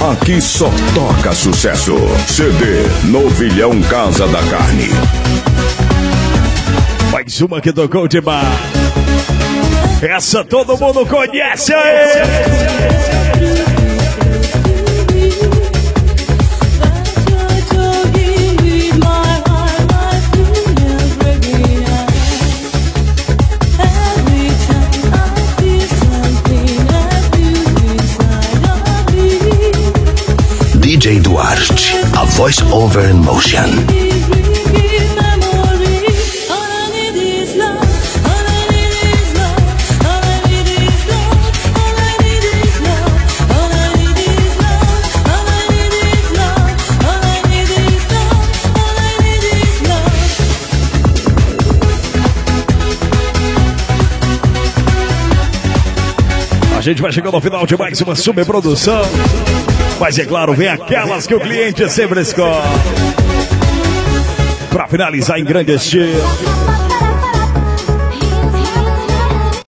Aqui só toca sucesso. CD Novilhão Casa da Carne. Mais uma que tocou de bar. Essa todo mundo conhece aí. DJ Duarte, a voice over in motion. A gente vai chegando ao final de mais uma superprodução. Mas é claro, vem aquelas que o cliente sempre escolhe. Pra finalizar em grande estilo.